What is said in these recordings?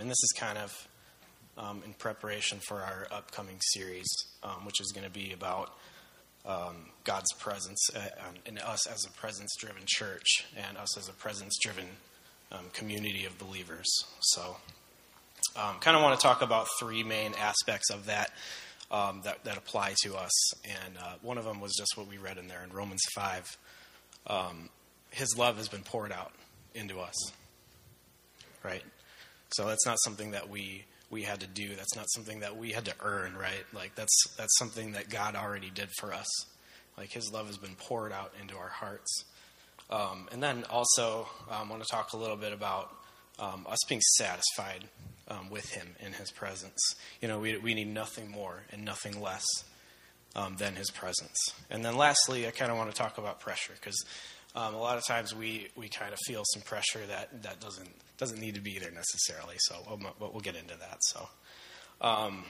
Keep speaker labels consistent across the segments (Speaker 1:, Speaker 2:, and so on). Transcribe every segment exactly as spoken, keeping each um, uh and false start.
Speaker 1: and this is kind of um, in preparation for our upcoming series, um, which is going to be about um, God's presence uh, and us as a presence-driven church and us as a presence-driven um, community of believers. So um, kind of want to talk about three main aspects of that um, that, that apply to us. And uh, one of them was just what we read in there in Romans five. Um, his love has been poured out into us, right? So that's not something that we we had to do. That's not something that we had to earn, right? Like that's that's something that God already did for us. Like his love has been poured out into our hearts. Um, and then also I um, want to talk a little bit about um, us being satisfied um, with him in his presence. You know, we we need nothing more and nothing less um, than his presence. And then lastly, I kind of want to talk about pressure, because Um, a lot of times we, we kind of feel some pressure that, that doesn't doesn't need to be there necessarily. So, but we'll get into that. So, um,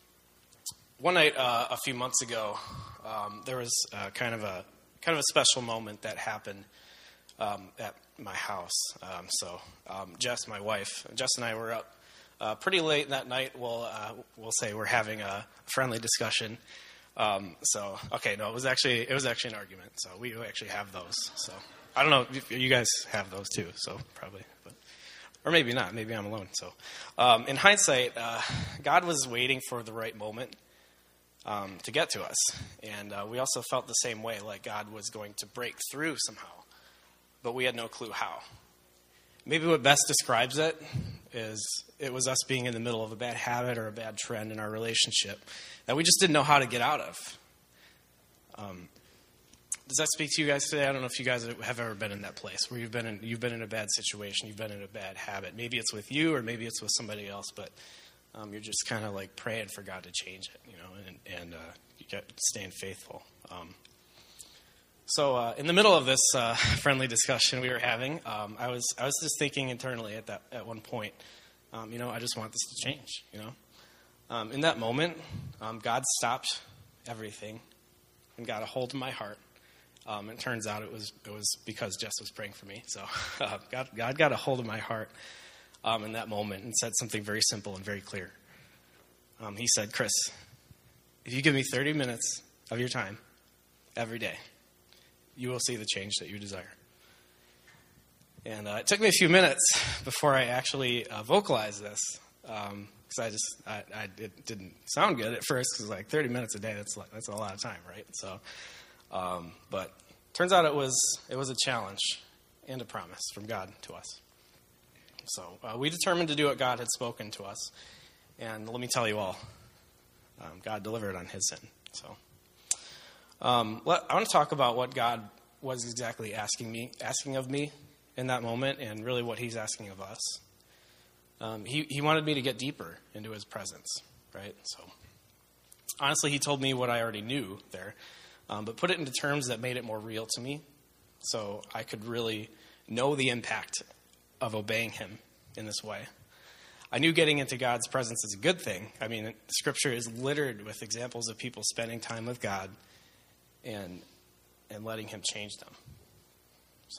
Speaker 1: one night uh, a few months ago, um, there was uh, kind of a kind of a special moment that happened um, at my house. Um, so, um, Jess, my wife, Jess and I were up uh, pretty late that night. We'll uh, we'll say we're having a friendly discussion. Um, so, okay, no, it was actually, it was actually an argument. So we actually have those. So I don't know if you guys have those too. So probably, but, or maybe not, maybe I'm alone. So, um, in hindsight, uh, God was waiting for the right moment, um, to get to us. And, uh, we also felt the same way, like God was going to break through somehow, but we had no clue how. Maybe what best describes it is it was us being in the middle of a bad habit or a bad trend in our relationship that we just didn't know how to get out of. Um, does that speak to you guys today? I don't know if you guys have ever been in that place where you've been in, you've been in a bad situation, you've been in a bad habit. Maybe it's with you or maybe it's with somebody else, but um, you're just kind of like praying for God to change it, you know, and, and uh, you get staying faithful. Um, so uh, in the middle of this uh, friendly discussion we were having, um, I was I was just thinking internally at that at one point, um, you know, I just want this to change, you know. Um, in that moment, um, God stopped everything and got a hold of my heart. Um, it turns out it was it was because Jess was praying for me. So uh, God, God got a hold of my heart um, in that moment and said something very simple and very clear. Um, he said, "Chris, if you give me thirty minutes of your time every day, you will see the change that you desire." And uh, it took me a few minutes before I actually uh, vocalized this. Um, Because I just, I, I, it didn't sound good at first, because like thirty minutes a day, that's like, that's a lot of time, right? So, um, but turns out it was, it was a challenge and a promise from God to us. So uh, we determined to do what God had spoken to us, and let me tell you all, um, God delivered on his sin. So um, let, I want to talk about what God was exactly asking me, asking of me in that moment, and really what he's asking of us. Um, he, he wanted me to get deeper into his presence, right? So, honestly, he told me what I already knew there, um, but put it into terms that made it more real to me, so I could really know the impact of obeying him in this way. I knew getting into God's presence is a good thing. I mean, Scripture is littered with examples of people spending time with God and and letting him change them. So,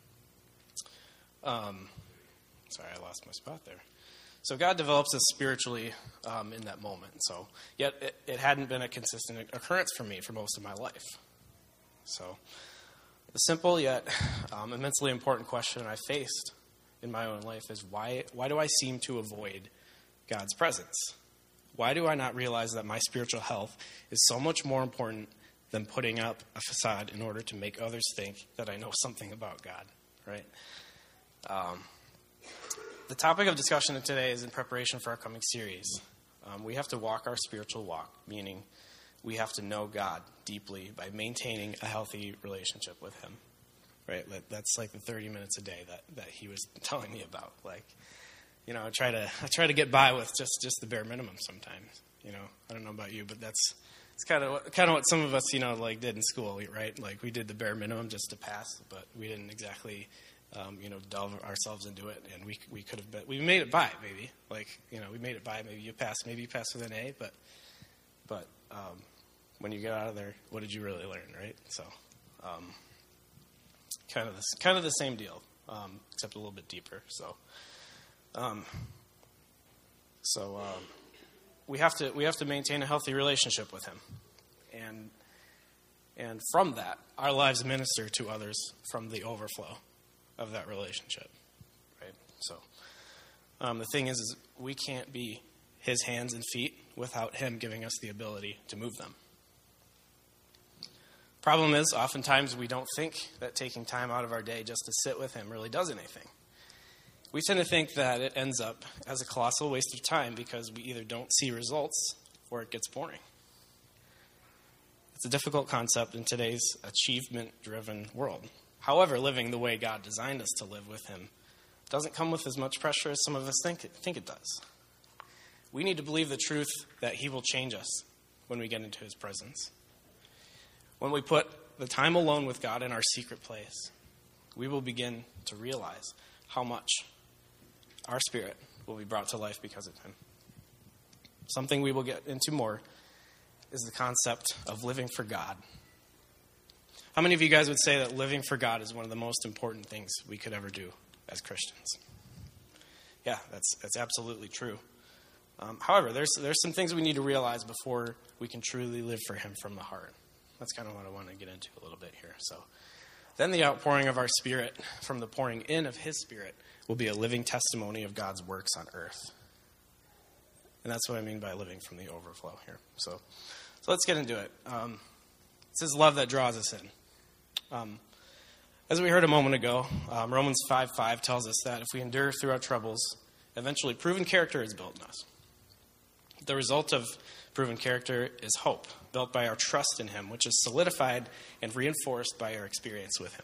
Speaker 1: um... Sorry, I lost my spot there. So God develops us spiritually um, in that moment. So yet it, it hadn't been a consistent occurrence for me for most of my life. So the simple yet um, immensely important question I faced in my own life is why why do I seem to avoid God's presence? Why do I not realize that my spiritual health is so much more important than putting up a facade in order to make others think that I know something about God, right? Um The topic of discussion today is in preparation for our coming series. Um, we have to walk our spiritual walk, meaning we have to know God deeply by maintaining a healthy relationship with him, right? That's like the thirty minutes a day that, that he was telling me about. Like, you know, I try to I try to get by with just, just the bare minimum sometimes. You know, I don't know about you, but that's it's kind of kind of what some of us, you know, like did in school, right? Like we did the bare minimum just to pass, but we didn't exactly. Um, you know, delve ourselves into it, and we we could have been, we made it by, maybe, like, you know, we made it by, maybe you passed, maybe you passed with an A, but, but, um, when you get out of there, what did you really learn, right? So, um, kind of this, kind of the same deal, um, except a little bit deeper, so, um, So um, we have to we have to maintain a healthy relationship with him. And and from that, our lives minister to others from the overflow of that relationship. Right? So um, the thing is, is we can't be his hands and feet without him giving us the ability to move them. Problem is, oftentimes we don't think that taking time out of our day just to sit with him really does anything. We tend to think that it ends up as a colossal waste of time because we either don't see results or it gets boring. It's a difficult concept in today's achievement-driven world. However, living the way God designed us to live with him doesn't come with as much pressure as some of us think it, think it does. We need to believe the truth that he will change us when we get into his presence. When we put the time alone with God in our secret place, we will begin to realize how much our spirit will be brought to life because of him. Something we will get into more is the concept of living for God. How many of you guys would say that living for God is one of the most important things we could ever do as Christians? Yeah, that's that's absolutely true. Um, however, there's there's some things we need to realize before we can truly live for him from the heart. That's kind of what I want to get into a little bit here. So, then the outpouring of our spirit from the pouring in of his spirit will be a living testimony of God's works on earth. And that's what I mean by living from the overflow here. So, so let's get into it. Um, it's his love that draws us in. Um, as we heard a moment ago, um, Romans five five tells us that if we endure through our troubles, eventually proven character is built in us. The result of proven character is hope, built by our trust in him, which is solidified and reinforced by our experience with him.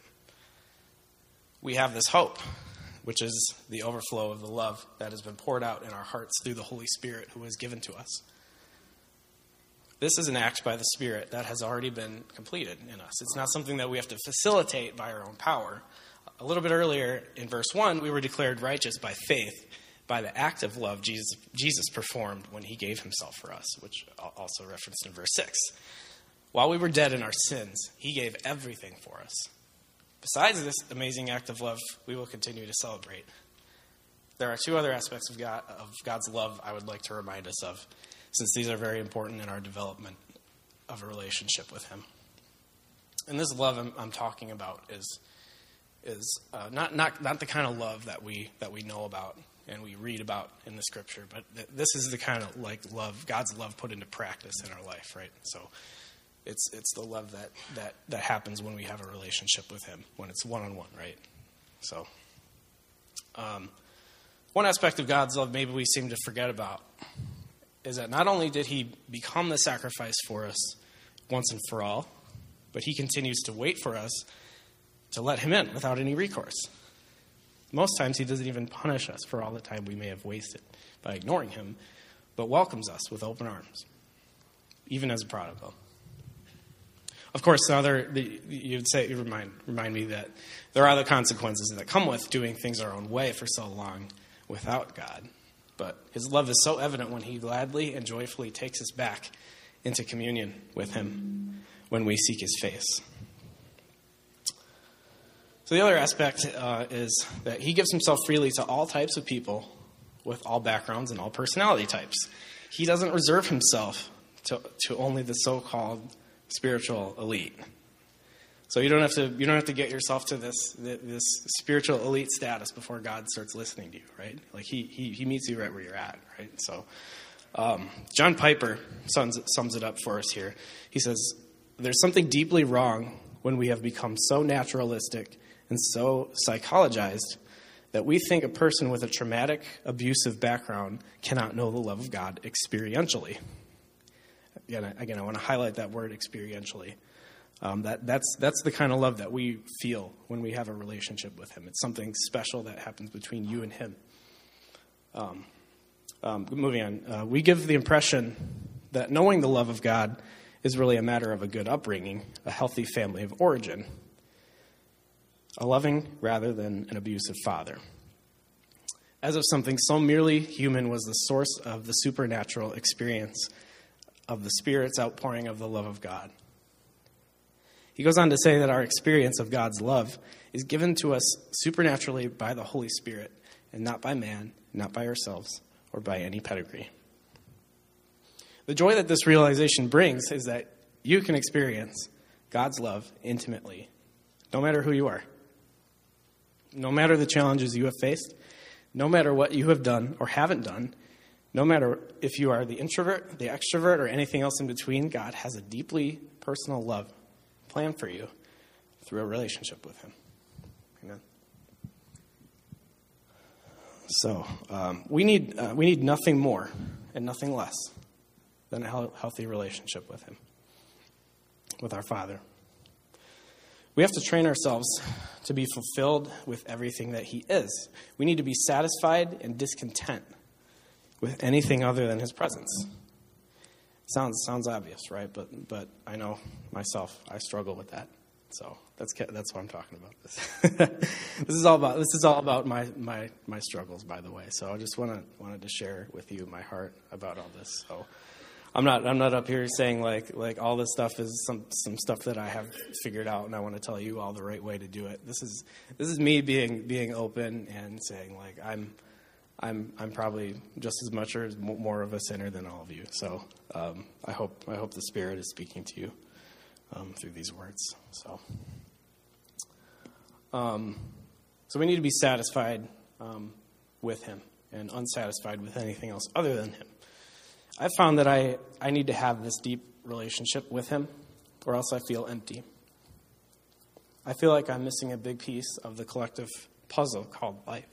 Speaker 1: We have this hope, which is the overflow of the love that has been poured out in our hearts through the Holy Spirit who is given to us. This is an act by the Spirit that has already been completed in us. It's not something that we have to facilitate by our own power. A little bit earlier in verse one, we were declared righteous by faith, by the act of love Jesus, Jesus performed when he gave himself for us, which also referenced in verse six. While we were dead in our sins, he gave everything for us. Besides this amazing act of love, we will continue to celebrate. There are two other aspects of, God, of God's love I would like to remind us of, since these are very important in our development of a relationship with him. And this love I'm, I'm talking about is is uh, not, not not the kind of love that we that we know about and we read about in the scripture, but th- this is the kind of like love, God's love put into practice in our life, right? So it's it's the love that, that, that happens when we have a relationship with him, when it's one-on-one, right? So um, one aspect of God's love maybe we seem to forget about is that not only did he become the sacrifice for us once and for all, but he continues to wait for us to let him in without any recourse. Most times he doesn't even punish us for all the time we may have wasted by ignoring him, but welcomes us with open arms, even as a prodigal. Of course, now there, the, you'd say, you remind, remind me that there are other consequences that come with doing things our own way for so long without God. But his love is so evident when he gladly and joyfully takes us back into communion with him when we seek his face. So the other aspect uh, is that he gives himself freely to all types of people with all backgrounds and all personality types. He doesn't reserve himself to, to only the so-called spiritual elite. So you don't have to you don't have to get yourself to this this spiritual elite status before God starts listening to you, right? Like he he, he meets you right where you're at, right? So um, John Piper sums, sums it up for us here. He says, "There's something deeply wrong when we have become so naturalistic and so psychologized that we think a person with a traumatic, abusive background cannot know the love of God experientially." Again, I, again, I want to highlight that word experientially. Um, that that's that's the kind of love that we feel when we have a relationship with him. It's something special that happens between you and him. Um, um, moving on, uh, we give the impression that knowing the love of God is really a matter of a good upbringing, a healthy family of origin, a loving rather than an abusive father. As if something so merely human was the source of the supernatural experience of the Spirit's outpouring of the love of God. He goes on to say that our experience of God's love is given to us supernaturally by the Holy Spirit and not by man, not by ourselves,
Speaker 2: or by any pedigree. The joy that this realization brings is that you can experience God's love intimately, no matter who you are, no matter the challenges you have faced, no matter what you have done or haven't done, no matter if you are the introvert, the extrovert, or anything else in between. God has a deeply personal love planned for you through a relationship with him. Amen. So um, we need uh, we need nothing more and nothing less than a healthy relationship with him, with our Father. We have to train ourselves to be fulfilled with everything that he is. We need to be satisfied and discontent with anything other than his presence. Sounds sounds obvious, right? But but I know myself, I struggle with that. So that's that's what I'm talking about. This this is all about this is all about my, my, my struggles, by the way. So I just wanna wanted to share with you my heart about all this. So I'm not I'm not up here saying like like all this stuff is some some stuff that I have figured out and I want to tell you all the right way to do it. This is this is me being being open and saying like I'm I'm I'm probably just as much or more of a sinner than all of you. So um, I hope I hope the Spirit is speaking to you um, through these words. So um, so we need to be satisfied um, with him and unsatisfied with anything else other than him. I've found that I, I need to have this deep relationship with him, or else I feel empty. I feel like I'm missing a big piece of the collective puzzle called life.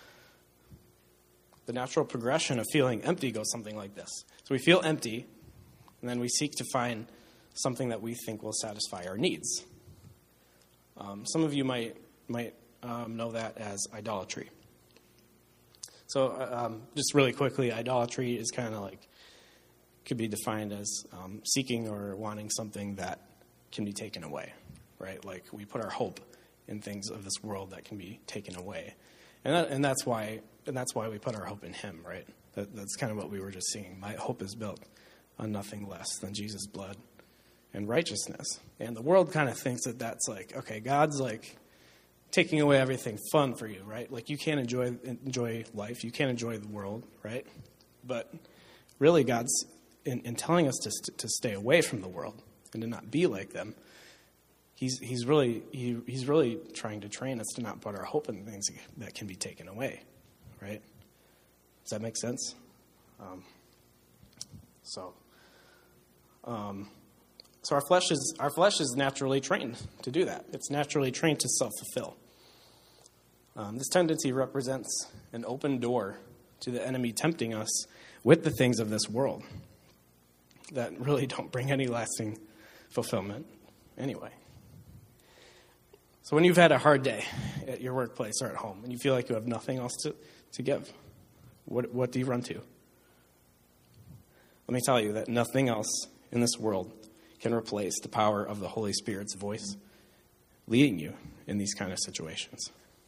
Speaker 2: The natural progression of feeling empty goes something like this. So we feel empty, and then we seek to find something that we think will satisfy our needs. Um, some of you might might um, know that as idolatry. So um, just really quickly, idolatry is kind of like could be defined as um, seeking or wanting something that can be taken away, right? Like we put our hope in things of this world that can be taken away, and that, and that's why and that's why we put our hope in him, right? That, that's kind of what we were just singing. My hope is built on nothing less than Jesus' blood and righteousness. And the world kind of thinks that that's like, okay, God's like taking away everything fun for you, right? Like you can't enjoy enjoy life, you can't enjoy the world, right? But really, God's In, in telling us to st- to stay away from the world and to not be like them, he's he's really he, he's really trying to train us to not put our hope in things that can be taken away, right? Does that make sense? Um, so, um, so our flesh is our flesh is naturally trained to do that. It's naturally trained to self-fulfill. Um, this tendency represents an open door to the enemy tempting us with the things of this world that really don't bring any lasting fulfillment anyway. So when you've had a hard day at your workplace or at home and you feel like you have nothing else to, to give, what, what do you run to? Let me tell you that nothing else in this world can replace the power of the Holy Spirit's voice leading you in these kind of situations.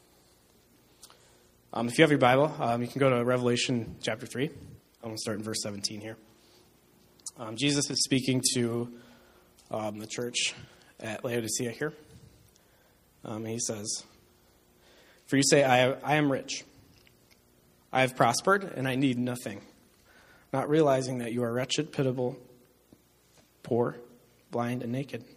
Speaker 2: Um, if you have your Bible, um, you can go to Revelation chapter three. I'm going to start in verse seventeen here. Um, Jesus is speaking to um, the church at Laodicea here. Um, and he says, "For you say, I, I am rich. I have prospered, and I need nothing, not realizing that you are wretched, pitiable, poor, blind, and naked.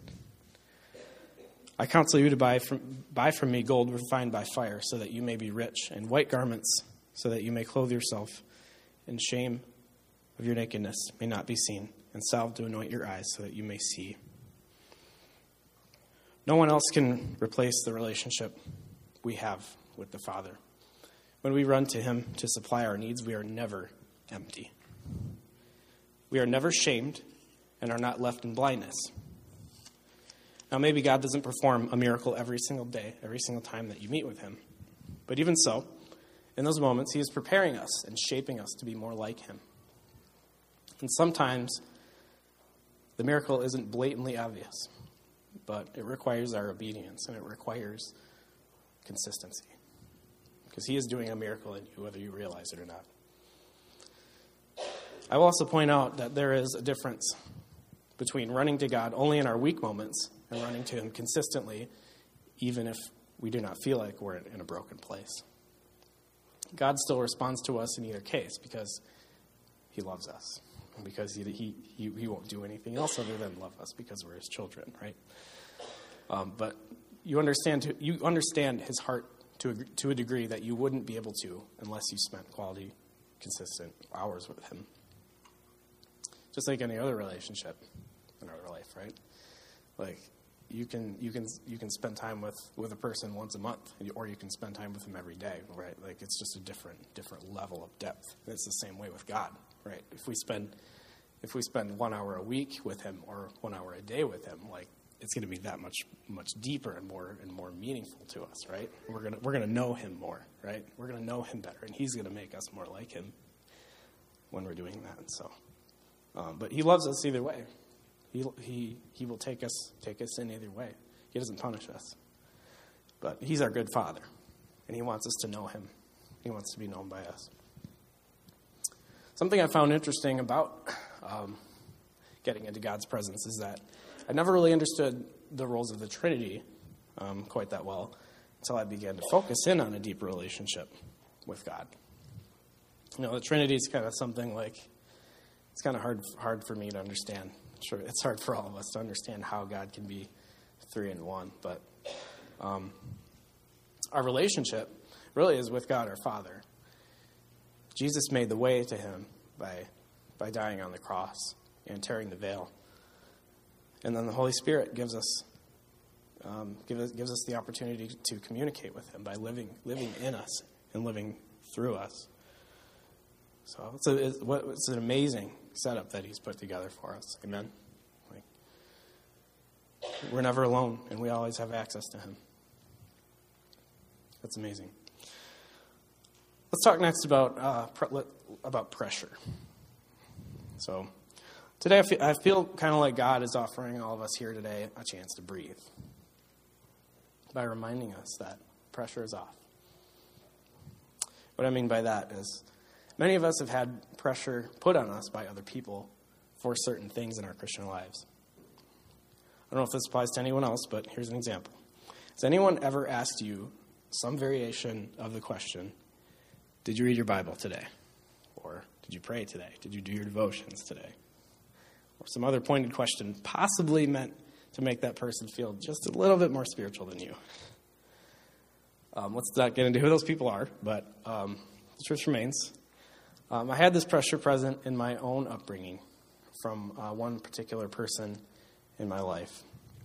Speaker 2: I counsel you to buy from, buy from me gold refined by fire, so that you may be rich, and white garments, so that you may clothe yourself, and shame of your nakedness may not be seen, and salve to anoint your eyes so that you may see." No one else can replace the relationship we have with the Father. When we run to him to supply our needs, we are never empty. We are never shamed and are not left in blindness. Now, maybe God doesn't perform a miracle every single day, every single time that you meet with him. But even so, in those moments, he is preparing us and shaping us to be more like him. And sometimes the miracle isn't blatantly obvious, but it requires our obedience and it requires consistency. Because he is doing a miracle in you, whether you realize it or not. I will also point out that there is a difference between running to God only in our weak moments and running to him consistently, even if we do not feel like we're in a broken place. God still responds to us in either case because he loves us. And because he, he, he, he won't do anything else other than love us because we're his children, right? Um, but you understand you understand his heart to a, to a degree that you wouldn't be able to unless you spent quality, consistent hours with him. Just like any other relationship in our life, right? Like you can you can you can spend time with, with a person once a month, or you can spend time with them every day, right? Like it's just a different different level of depth. And it's the same way with God, right? If we spend if we spend one hour a week with him or one hour a day with him, like it's going to be that much much deeper and more and more meaningful to us, right? We're gonna we're gonna know him more, right? We're gonna know him better, and he's gonna make us more like him when we're doing that. So, um, but he loves us either way. He he he will take us take us in either way. He doesn't punish us, but he's our good Father, and he wants us to know him. He wants to be known by us. Something I found interesting about um, getting into God's presence is that I never really understood the roles of the Trinity um, quite that well until I began to focus in on a deeper relationship with God. You know, the Trinity is kind of something like, it's kind of hard hard for me to understand. Sure, it's hard for all of us to understand how God can be three in one, but um, our relationship really is with God our Father. Jesus made the way to him by by dying on the cross and tearing the veil. And then the Holy Spirit gives us um, gives us, gives us the opportunity to communicate with him by living living in us and living through us. So it's, a, it's, what, it's an amazing setup that he's put together for us. Amen? Like, we're never alone, and we always have access to him. That's amazing. Let's talk next about uh, pre- about pressure. So today I feel, I feel kind of like God is offering all of us here today a chance to breathe by reminding us that pressure is off. What I mean by that is many of us have had pressure put on us by other people for certain things in our Christian lives. I don't know if this applies to anyone else, but here's an example. Has anyone ever asked you some variation of the question, did you read your Bible today? Or did you pray today? Did you do your devotions today? Or some other pointed question possibly meant to make that person feel just a little bit more spiritual than you. Um, let's not get into who those people are, but um, the truth remains. Um, I had this pressure present in my own upbringing from uh, one particular person in my life.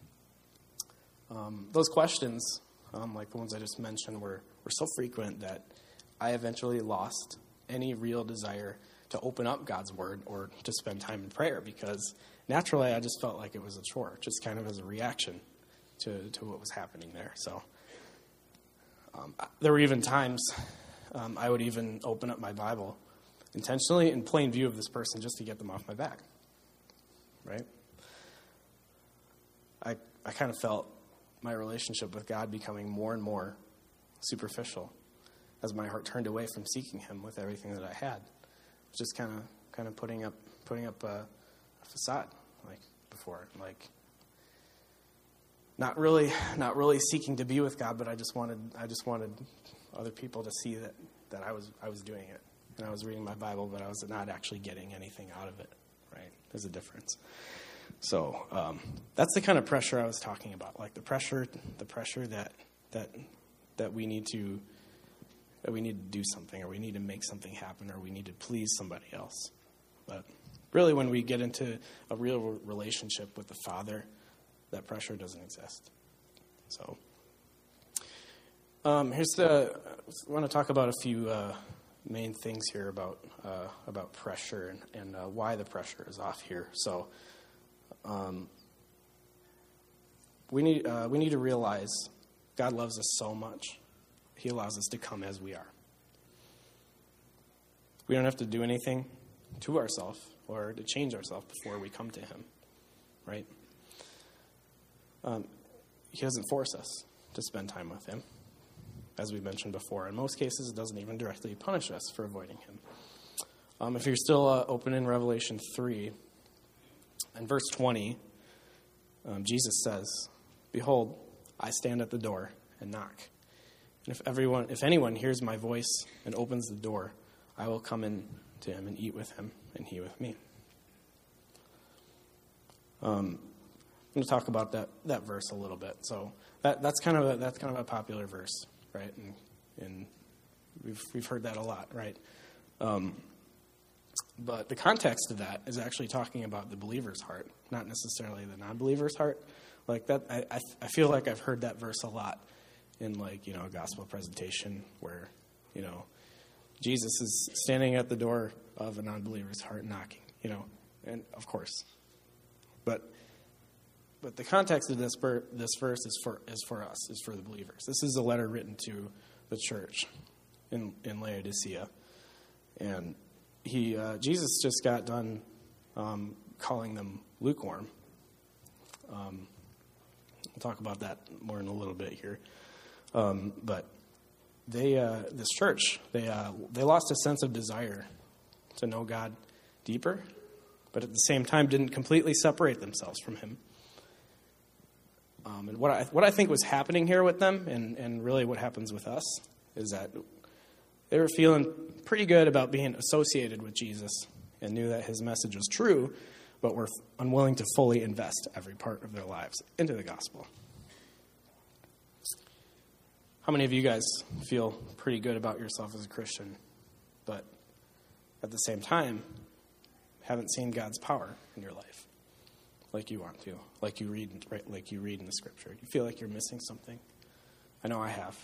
Speaker 2: Um, those questions, um, like the ones I just mentioned, were, were so frequent that I eventually lost any real desire to open up God's Word or to spend time in prayer because naturally I just felt like it was a chore, just kind of as a reaction to, to what was happening there. So um, there were even times um, I would even open up my Bible intentionally in plain view of this person just to get them off my back, right? I I kind of felt my relationship with God becoming more and more superficial as my heart turned away from seeking him with everything that I had. Just kind of kind of putting up putting up a, a facade like before, like not really not really seeking to be with God, but I just wanted I just wanted other people to see that, that I was I was doing it. And I was reading my Bible, but I was not actually getting anything out of it, right? There's a difference. So um, that's the kind of pressure I was talking about, like the pressure, the pressure that that that we need to that we need to do something, or we need to make something happen, or we need to please somebody else. But really, when we get into a real relationship with the Father, that pressure doesn't exist. So um, here's the. I want to talk about a few. Uh, main things here about uh, about pressure and, and uh, why the pressure is off here. So um, we need uh, we need to realize God loves us so much. He allows us to come as we are. We don't have to do anything to ourselves or to change ourselves before we come to him, right? Um, he doesn't force us to spend time with him. As we mentioned before, in most cases, it doesn't even directly punish us for avoiding him. Um, if you're still uh, open in Revelation three, in verse twenty, um, Jesus says, "Behold, I stand at the door and knock. And if everyone, if anyone hears my voice and opens the door, I will come in to him and eat with him, and he with me. Um, I'm going to talk about that, that verse a little bit. So that that's kind of a, that's kind of a popular verse, right? And, and we've we've heard that a lot, right? Um, but the context of that is actually talking about the believer's heart, not necessarily the non-believer's heart. Like that, I I, I feel like I've heard that verse a lot in, like, you know, a gospel presentation where, you know, Jesus is standing at the door of a non-believer's heart knocking, you know, and of course. But but the context of this ver- this verse is for is for us, is for the believers. This is a letter written to the church in, in Laodicea. And he uh, Jesus just got done um, calling them lukewarm. Um, we'll talk about that more in a little bit here. Um, but they uh, this church, they uh, they lost a sense of desire to know God deeper, but at the same time didn't completely separate themselves from him. Um, and what I what I think was happening here with them, and, and really what happens with us, is that they were feeling pretty good about being associated with Jesus and knew that his message was true, but were unwilling to fully invest every part of their lives into the gospel. How many of you guys feel pretty good about yourself as a Christian, but at the same time haven't seen God's power in your life like you want to, like you read, right, like you read in the scripture? You feel like you're missing something? I know I have.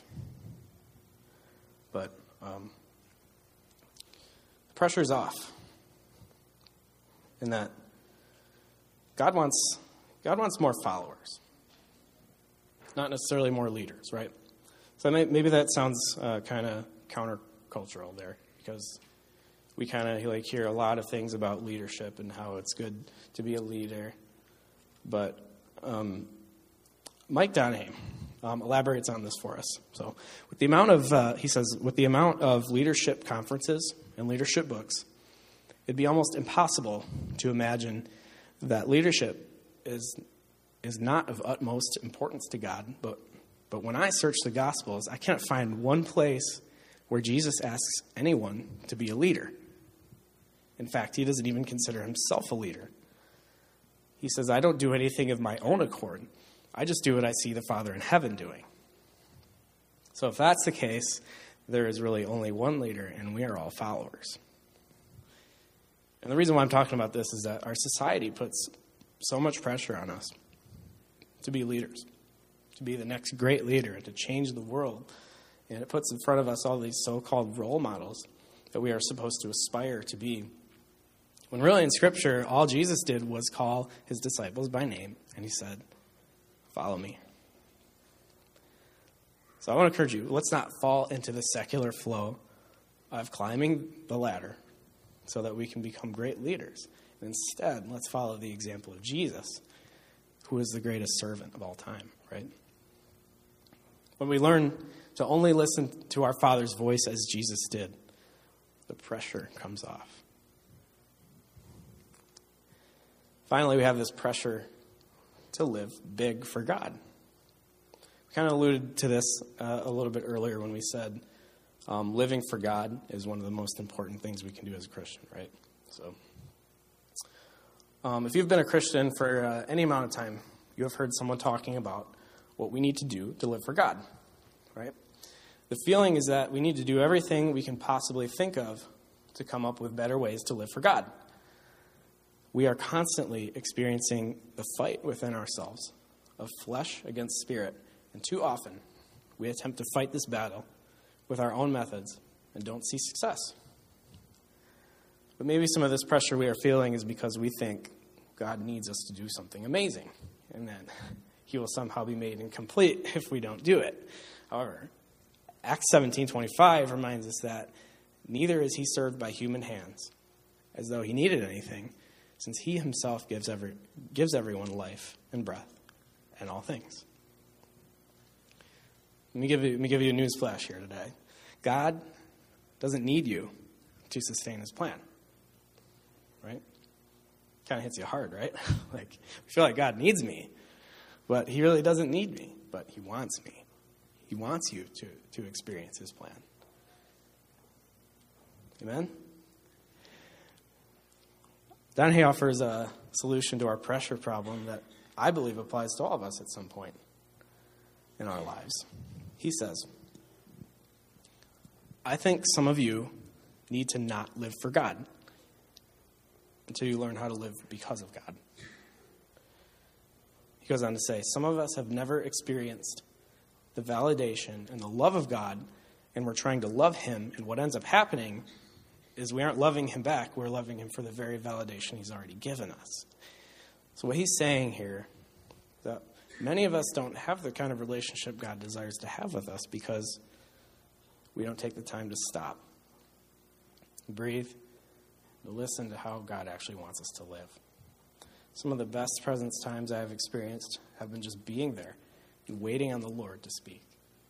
Speaker 2: But um, the pressure's off in that God wants God wants more followers, not necessarily more leaders, right? So maybe that sounds uh, kind of countercultural there, because we kind of like hear a lot of things about leadership and how it's good to be a leader. But um, Mike Donahue um, elaborates on this for us. So with the amount of, uh, he says, with the amount of leadership conferences and leadership books, it'd be almost impossible to imagine that leadership is is not of utmost importance to God. But but when I search the Gospels, I can't find one place where Jesus asks anyone to be a leader. In fact, he doesn't even consider himself a leader. He says, I don't do anything of my own accord. I just do what I see the Father in heaven doing. So if that's the case, there is really only one leader, and we are all followers. And the reason why I'm talking about this is that our society puts so much pressure on us to be leaders, to be the next great leader, and to change the world. And it puts in front of us all these so-called role models that we are supposed to aspire to be. When really in Scripture, all Jesus did was call his disciples by name, and he said, follow me. So I want to encourage you, let's not fall into the secular flow of climbing the ladder so that we can become great leaders. And instead, let's follow the example of Jesus, who is the greatest servant of all time, right? When we learn to only listen to our Father's voice as Jesus did, the pressure comes off. Finally, we have this pressure to live big for God. We kind of alluded to this uh, a little bit earlier when we said um, living for God is one of the most important things we can do as a Christian, right? So, um, if you've been a Christian for uh, any amount of time, you have heard someone talking about what we need to do to live for God, right? The feeling is that we need to do everything we can possibly think of to come up with better ways to live for God. We are constantly experiencing the fight within ourselves of flesh against spirit, and too often we attempt to fight this battle with our own methods and don't see success. But maybe some of this pressure we are feeling is because we think God needs us to do something amazing, and that he will somehow be made incomplete if we don't do it. However, Acts seventeen twenty-five reminds us that neither is he served by human hands, as though he needed anything, since he himself gives every gives everyone life and breath and all things. Let me give you, let me give you a news flash here today. God doesn't need you to sustain his plan, right? Kind of hits you hard, right? Like, I feel like God needs me, but he really doesn't need me, but he wants me. He wants you to, to experience his plan. Amen? Don Hay offers a solution to our pressure problem that I believe applies to all of us at some point in our lives. He says, I think some of you need to not live for God until you learn how to live because of God. He goes on to say, some of us have never experienced the validation and the love of God, and we're trying to love him, and what ends up happening is we aren't loving him back, we're loving him for the very validation he's already given us. So what he's saying here, that many of us don't have the kind of relationship God desires to have with us because we don't take the time to stop, breathe, to listen to how God actually wants us to live. Some of the best presence times I've experienced have been just being there and waiting on the Lord to speak.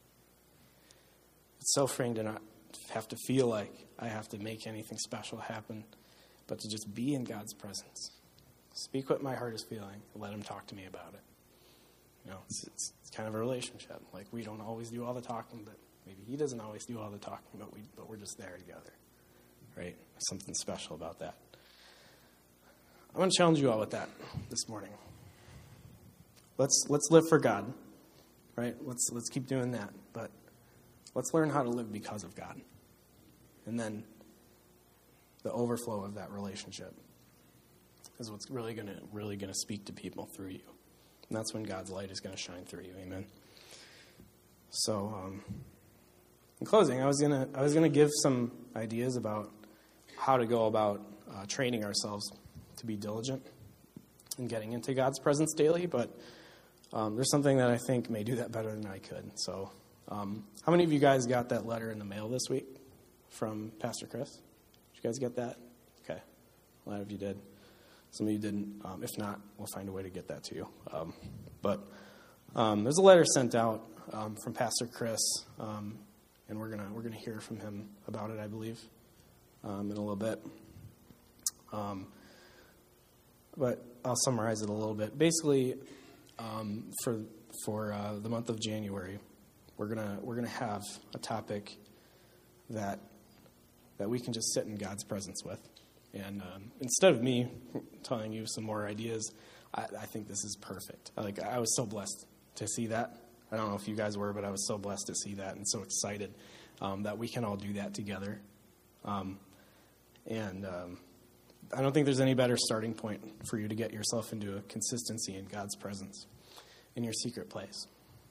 Speaker 2: It's so freeing to not have to feel like I have to make anything special happen, but to just be in God's presence. Speak what my heart is feeling and let him talk to me about it. You know, it's, it's, it's kind of a relationship. Like, we don't always do all the talking, but maybe he doesn't always do all the talking, but we but we're just there together. Right? There's something special about that. I want to challenge you all with that this morning. Let's let's live for God. Right? Let's let's keep doing that. But let's learn how to live because of God. And then the overflow of that relationship is what's really gonna really gonna speak to people through you. And that's when God's light is gonna shine through you. Amen. So um, in closing, I was gonna I was gonna give some ideas about how to go about uh, training ourselves to be diligent in getting into God's presence daily, but um, there's something that I think may do that better than I could. So um, how many of you guys got that letter in the mail this week from Pastor Chris? Did you guys get that? Okay. A lot of you did. Some of you didn't. Um, if not, we'll find a way to get that to you. Um, but um, there's a letter sent out um, from Pastor Chris, um, and we're gonna we're gonna hear from him about it, I believe, um, in a little bit. Um, but I'll summarize it a little bit. Basically, um, for for uh, the month of January, we're gonna we're gonna have a topic that that we can just sit in God's presence with. And um, instead of me telling you some more ideas, I, I think this is perfect. Like, I was so blessed to see that. I don't know if you guys were, but I was so blessed to see that and so excited um, that we can all do that together. Um, and um, I don't think there's any better starting point for you to get yourself into a consistency in God's presence in your secret place.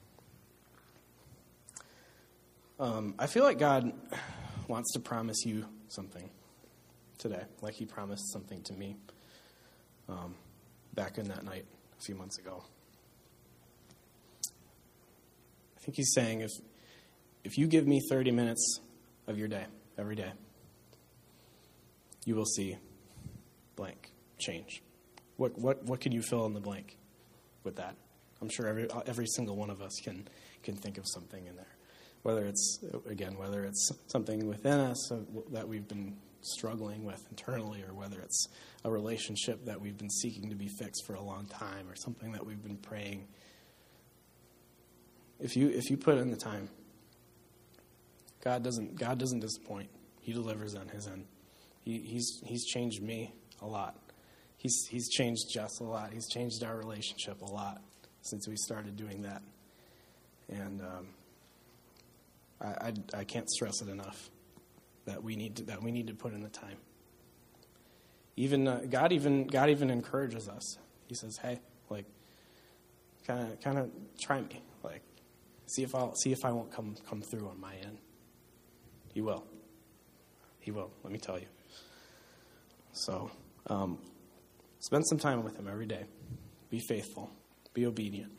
Speaker 2: Um, I feel like God wants to promise you something today, like he promised something to me um, back in that night a few months ago. I think he's saying, if if you give me thirty minutes of your day, every day, you will see blank change. What what what can you fill in the blank with that? I'm sure every every single one of us can can think of something in there. Whether it's, again, whether it's something within us that we've been struggling with internally, or whether it's a relationship that we've been seeking to be fixed for a long time, or something that we've been praying. If you if you put in the time, God doesn't God doesn't disappoint. He delivers on his end. He, he's he's changed me a lot. He's he's changed Jess a lot. He's changed our relationship a lot since we started doing that. And um, I, I I can't stress it enough that we need to that we need to put in the time. Even uh, God even God even encourages us. He says, "Hey, like, kind of kind of try me. Like, see if I'll see if I won't come come through on my end." He will. He will. Let me tell you. So, um, spend some time with him every day. Be faithful. Be obedient.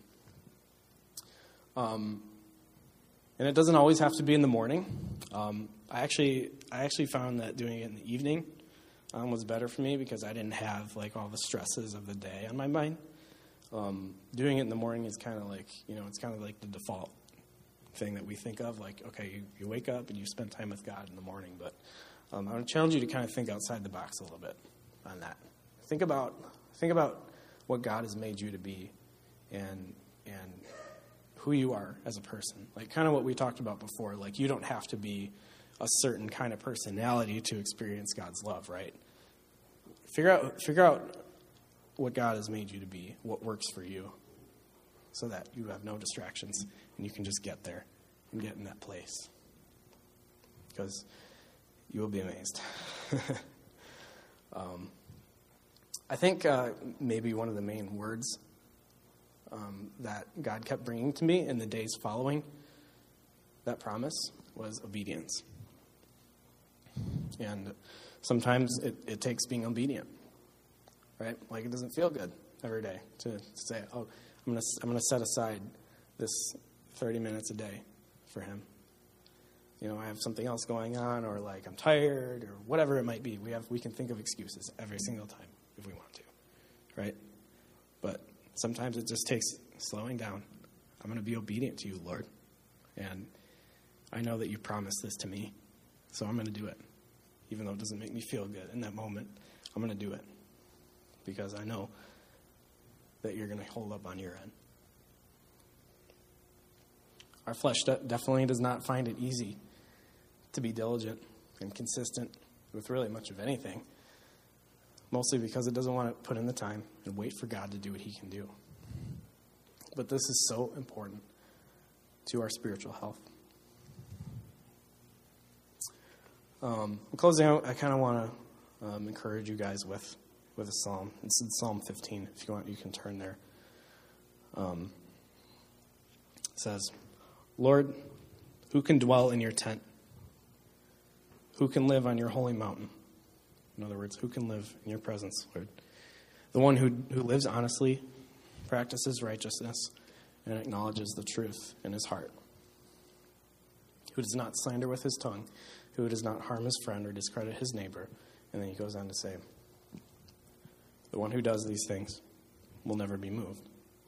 Speaker 2: Um, and it doesn't always have to be in the morning. Um, I actually, I actually found that doing it in the evening um, was better for me because I didn't have like all the stresses of the day on my mind. Um, doing it in the morning is kind of like, you know, it's kind of like the default thing that we think of. Like, okay, you, you wake up and you spend time with God in the morning. But um, I want to challenge you to kind of think outside the box a little bit on that. Think about, think about what God has made you to be, and and who you are as a person. Like kind of what we talked about before. Like you don't have to be a certain kind of personality to experience God's love, right? Figure out figure out what God has made you to be, what works for you, so that you have no distractions and you can just get there and get in that place. Because you will be amazed. um, I think uh, maybe one of the main words um, that God kept bringing to me in the days following that promise was obedience. And sometimes it, it takes being obedient, right? Like it doesn't feel good every day to, to say, oh, I'm going to I'm going to set aside this thirty minutes a day for him. You know, I have something else going on, or like I'm tired, or whatever it might be. We have we can think of excuses every single time if we want to, right? But sometimes it just takes slowing down. I'm going to be obedient to you, Lord, and I know that you promised this to me, so I'm going to do it. Even though it doesn't make me feel good in that moment, I'm going to do it because I know that you're going to hold up on your end. Our flesh de- definitely does not find it easy to be diligent and consistent with really much of anything, mostly because it doesn't want to put in the time and wait for God to do what he can do. But this is so important to our spiritual health. Um, in closing, I, I kind of want to um, encourage you guys with, with a psalm. It's in Psalm fifteen. If you want, you can turn there. Um, it says, Lord, who can dwell in your tent? Who can live on your holy mountain? In other words, who can live in your presence, Lord? The one who, who lives honestly, practices righteousness, and acknowledges the truth in his heart. Who does not slander with his tongue, who does not harm his friend or discredit his neighbor. And then he goes on to say, the one who does these things will never be moved.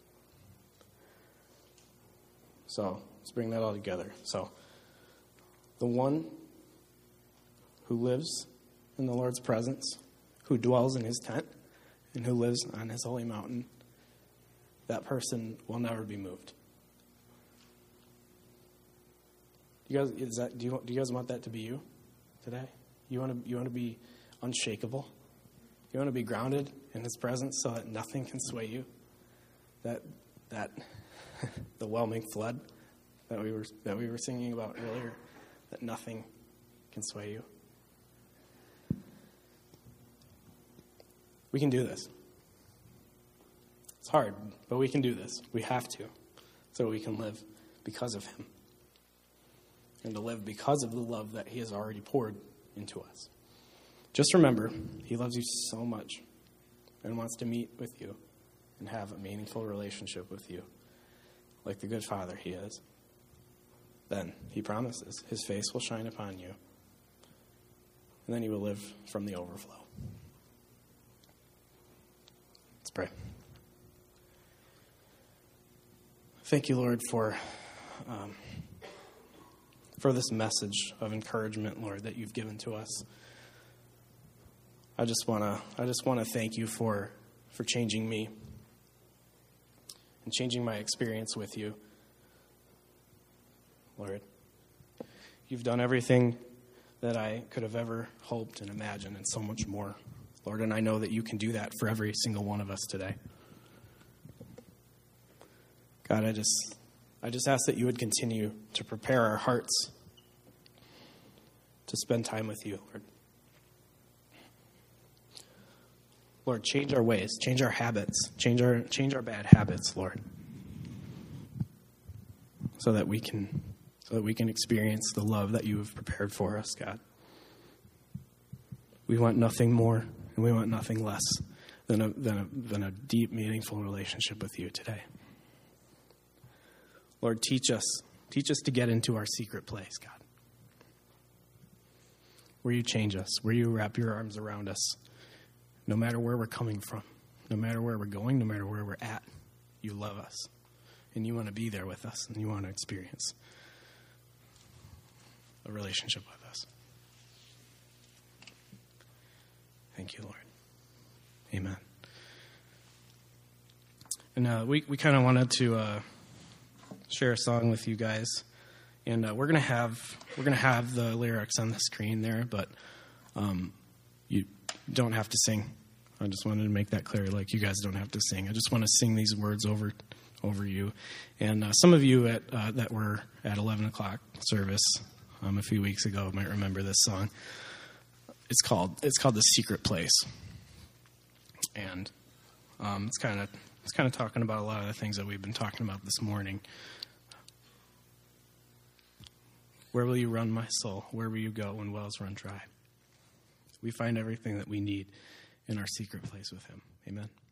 Speaker 2: So let's bring that all together. So the one who lives in the Lord's presence, who dwells in his tent, and who lives on his holy mountain, that person will never be moved. You guys, is that, do you do you guys want that to be you today? You want to you want to be unshakable? You want to be grounded in his presence so that nothing can sway you? That that the whelming flood that we were that we were singing about earlier, that nothing can sway you. We can do this. It's hard, but we can do this. We have to, so we can live because of him. And to live because of the love that he has already poured into us. Just remember, he loves you so much and wants to meet with you and have a meaningful relationship with you, like the good father he is. Then, he promises, his face will shine upon you, and then you will live from the overflow. Let's pray. Thank you, Lord, for... Um, for this message of encouragement, Lord, that you've given to us. I just want to I just want to thank you for for changing me and changing my experience with you. Lord, you've done everything that I could have ever hoped and imagined and so much more. Lord, and I know that you can do that for every single one of us today. God, I just I just ask that you would continue to prepare our hearts to spend time with you, Lord. Lord, change our ways, change our habits, change our change our bad habits, Lord, so that we can so that we can experience the love that you have prepared for us, God. We want nothing more and we want nothing less than a than a than a deep, meaningful relationship with you today. Lord, teach us. Teach us to get into our secret place, God. Where you change us, where you wrap your arms around us, no matter where we're coming from, no matter where we're going, no matter where we're at, you love us. And you want to be there with us, and you want to experience a relationship with us. Thank you, Lord. Amen. And uh, we, we kind of wanted to... Uh, share a song with you guys, and uh, we're gonna have we're gonna have the lyrics on the screen there, but um, you don't have to sing. I just wanted to make that clear. Like, you guys don't have to sing. I just want to sing these words over over you. And uh, some of you at uh, that were at eleven o'clock service um, a few weeks ago might remember this song. It's called it's called The Secret Place, and um, it's kind of it's kind of talking about a lot of the things that we've been talking about this morning. Where will you run, my soul? Where will you go when wells run dry? We find everything that we need in our secret place with him. Amen.